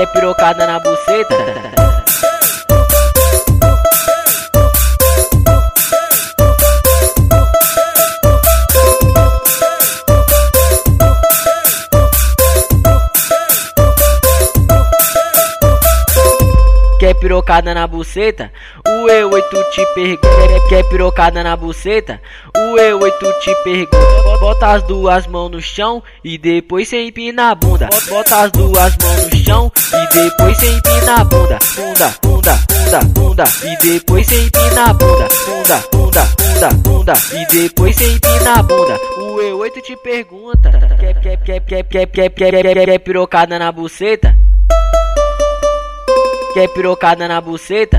Quer pirocada na buceta? Quer pirocada na buceta? O E8 te pergunta. Quer pirocada na buceta? O E8 te pergunta. Bota as duas mãos no chão e depois cê empina a bunda. Bota as duas mãos no chão e depois cê empina a bunda. Bunda, bunda, bunda, bunda. E depois cê empina a bunda. Bunda, bunda, bunda, bunda. E depois cê empina a bunda. O E8 te pergunta. Quer pirocada na buceta? Quer pirocada na buceta?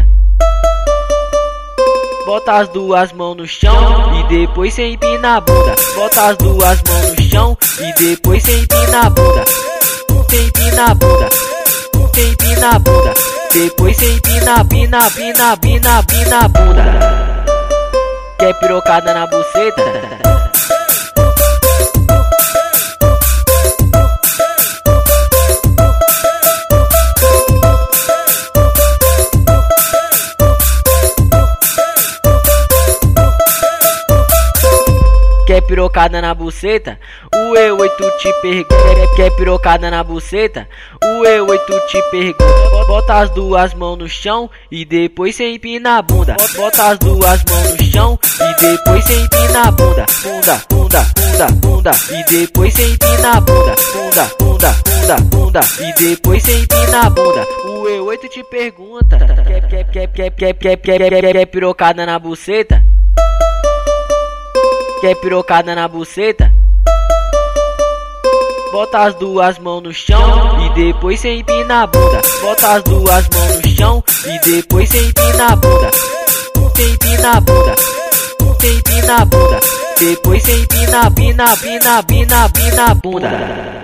Bota as duas mãos no chão e depois cê empina a bunda. Bota as duas mãos no chão e depois cê empina a bunda. Cê empina a bunda, cê empina a bunda. Depois cê empina, pina a bunda. Quer pirocada na buceta? Quer pirocada na buceta? O E8 te pergunta. Quer pirocada na buceta? O E8 te pergunta. Bota as duas mãos no chão e depois cê empina a bunda. Bota as duas mãos no chão e depois cê empina a bunda. Bunda, bunda, bunda, bunda. E depois cê empina a bunda. Bunda, bunda, bunda, bunda. E depois cê empina a bunda. O E8 te pergunta. Quer pirocada na buceta? Quer pirocada na buceta? Bota as duas mãos no chão e depois cê empina a bunda. Bota as duas mãos no chão e depois cê empina a bunda. Cê empina a bunda, cê empina a bunda. Depois cê empina, pina a bunda.